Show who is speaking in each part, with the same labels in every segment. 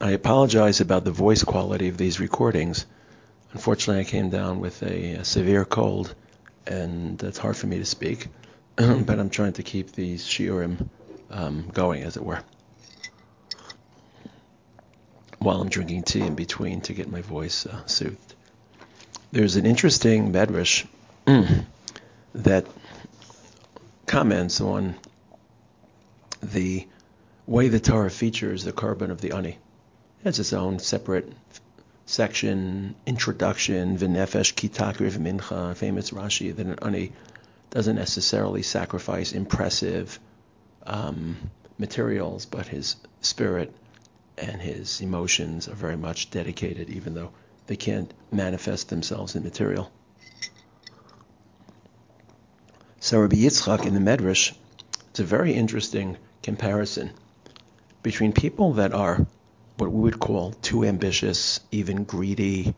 Speaker 1: I apologize about the voice quality of these recordings. Unfortunately, I came down with a severe cold, and it's hard for me to speak, but I'm trying to keep these shiurim going, as it were, while I'm drinking tea in between to get my voice soothed. There's an interesting medrash that comments on the way the Torah features the korban of the ani. It has its own separate section, introduction, v'nefesh ki takriv mincha, famous Rashi, that an ani doesn't necessarily sacrifice impressive materials, but his spirit and his emotions are very much dedicated, even though they can't manifest themselves in material. So Rabbi Yitzchak in the Medrash, it's a very interesting comparison between people that are what we would call too ambitious, even greedy.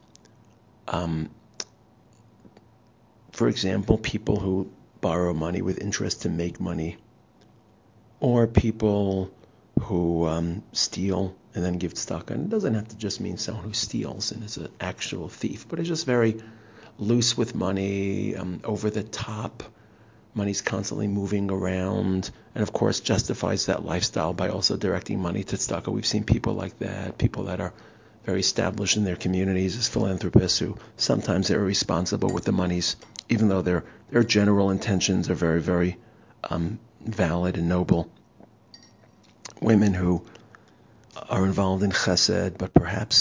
Speaker 1: For example, people who borrow money with interest to make money, or people who steal and then give tzedakah. And it doesn't have to just mean someone who steals and is an actual thief, but is just very loose with money, over the top. Money's constantly moving around, and of course justifies that lifestyle by also directing money to tzedakah. We've seen people like that, people that are very established in their communities as philanthropists who sometimes are responsible with the monies, even though their general intentions are very, very valid and noble. Women who are involved in chesed, but perhaps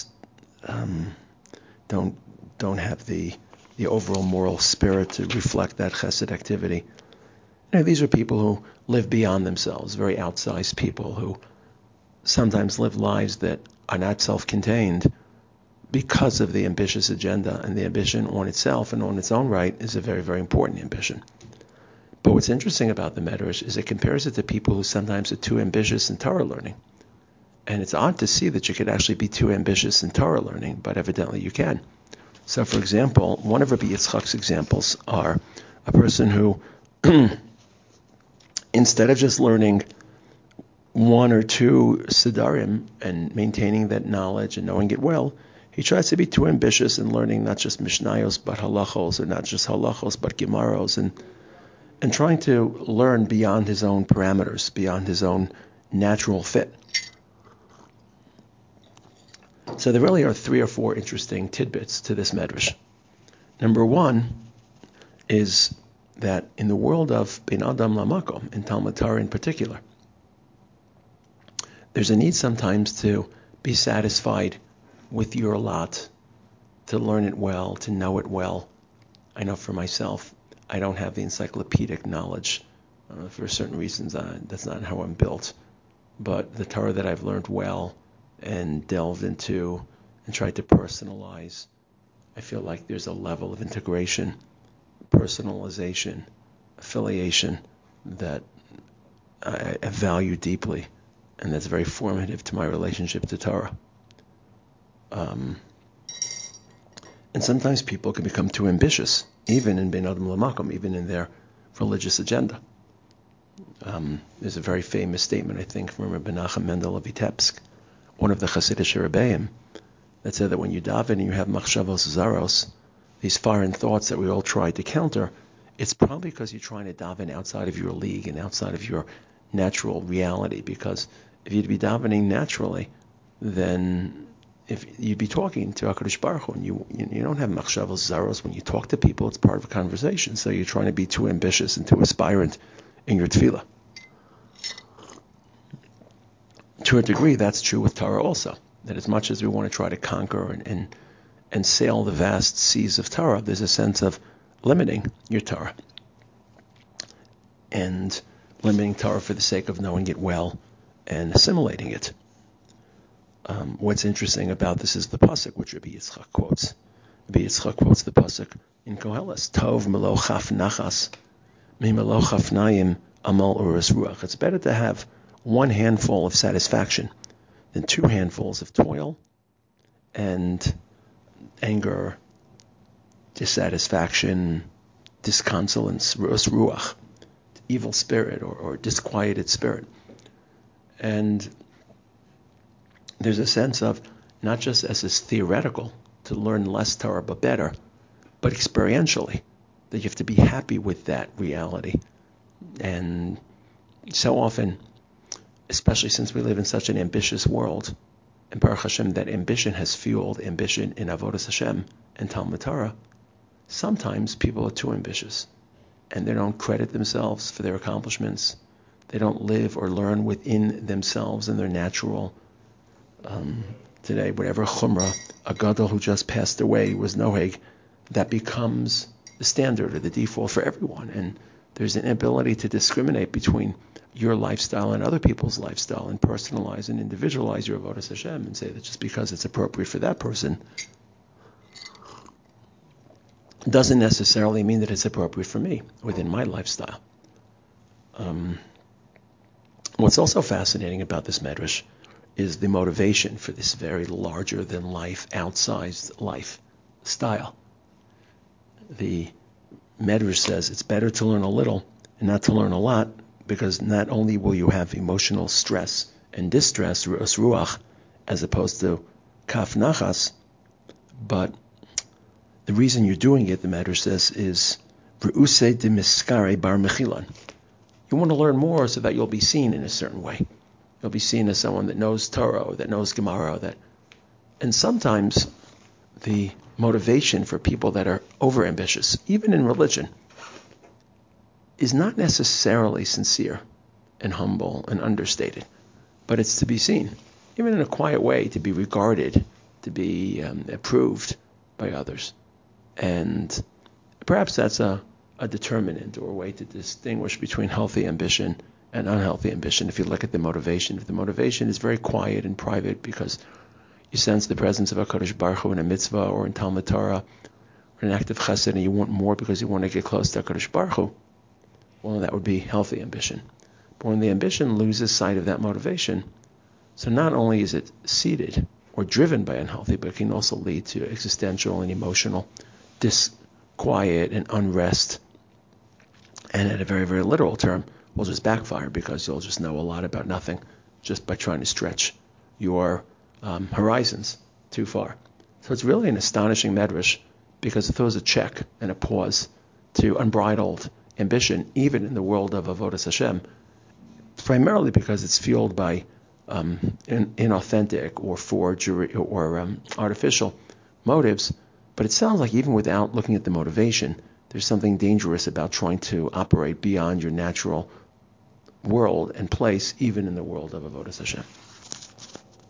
Speaker 1: don't have the overall moral spirit to reflect that chesed activity. These are people who live beyond themselves, very outsized people who sometimes live lives that are not self-contained because of the ambitious agenda, and the ambition on itself and on its own right is a very, very important ambition. But what's interesting about the Medrash is it compares it to people who sometimes are too ambitious in Torah learning. And it's odd to see that you could actually be too ambitious in Torah learning, but evidently you can. So, for example, one of Rabbi Yitzchak's examples are a person who, instead of just learning one or two siddharim and maintaining that knowledge and knowing it well, he tries to be too ambitious in learning not just mishnayos but halachos, or not just halachos but gemaros, and trying to learn beyond his own parameters, beyond his own natural fit. So there really are 3 or 4 interesting tidbits to this medrash. Number one is that in the world of Bein Adam Lamakom, in Talmud Torah in particular, there's a need sometimes to be satisfied with your lot, to learn it well, to know it well. I know for myself, I don't have the encyclopedic knowledge. For certain reasons, that's not how I'm built. But the Torah that I've learned well and delved into and tried to personalize, I feel like there's a level of integration, personalization, affiliation that I value deeply, and that's very formative to my relationship to Torah. And sometimes people can become too ambitious, even in Bein Adam Lamakom, even in their religious agenda. There's a very famous statement, I think, from Rabbi Menachem Mendel of Vitebsk, one of the Hasidic Rebbeim, that said that when you daven and you have machshavos zaros, these foreign thoughts that we all try to counter, it's probably because you're trying to daven outside of your league and outside of your natural reality. Because if you'd be davening naturally, then if you'd be talking to HaKadosh Baruch Hu, and you don't have machshavos zaros when you talk to people, it's part of a conversation. So you're trying to be too ambitious and too aspirant in your tefillah. To a degree, that's true with Torah also. That as much as we want to try to conquer and sail the vast seas of Torah, there's a sense of limiting your Torah. And limiting Torah for the sake of knowing it well and assimilating it. What's interesting about this is the pasuk which Rabbi Yitzchak quotes. Rabbi Yitzchak quotes the pasuk in Koheles, Tov melo chaf nachas, mi melo chafnayim amal uras ruach. It's better to have one handful of satisfaction than 2 handfuls of toil and anger, dissatisfaction, disconsolence, ruach, evil spirit or disquieted spirit. And there's a sense of not just as is theoretical, to learn less Torah but better, but experientially, that you have to be happy with that reality. And so often, especially since we live in such an ambitious world, and Baruch Hashem, that ambition has fueled ambition in Avodas Hashem and Talmud Torah, sometimes people are too ambitious, and they don't credit themselves for their accomplishments. They don't live or learn within themselves and their natural, today, whatever chumrah, a gadol who just passed away was noheg, that becomes the standard or the default for everyone. And there's an inability to discriminate between your lifestyle and other people's lifestyle and personalize and individualize your avodas Hashem and say that just because it's appropriate for that person doesn't necessarily mean that it's appropriate for me within my lifestyle. What's also fascinating about this medrash is the motivation for this very larger than life, outsized life style. The medrash says it's better to learn a little and not to learn a lot, because not only will you have emotional stress and distress, ru'as ruach, as opposed to kaf nachas, but the reason you're doing it, the medrash says, is re'usei de miskare bar mechilon. You want to learn more so that you'll be seen in a certain way. You'll be seen as someone that knows Torah, or that knows Gemara, and sometimes the motivation for people that are overambitious, even in religion, is not necessarily sincere and humble and understated, but it's to be seen, even in a quiet way, to be regarded, to be approved by others. And perhaps that's a determinant or a way to distinguish between healthy ambition and unhealthy ambition. If you look at the motivation, if the motivation is very quiet and private because you sense the presence of HaKadosh Baruch Hu in a mitzvah or in Talmud Torah or an act of chesed, and you want more because you want to get close to HaKadosh Baruch Hu, well, that would be healthy ambition. But when the ambition loses sight of that motivation, so not only is it seeded or driven by unhealthy, but it can also lead to existential and emotional disquiet and unrest. And at a very, very literal term, will just backfire, because you'll just know a lot about nothing just by trying to stretch your horizons too far. So it's really an astonishing medrash, because it throws a check and a pause to unbridled ambition, even in the world of Avodas Hashem, primarily because it's fueled by inauthentic or forgery or artificial motives. But it sounds like even without looking at the motivation, there's something dangerous about trying to operate beyond your natural world and place, even in the world of Avodas Hashem.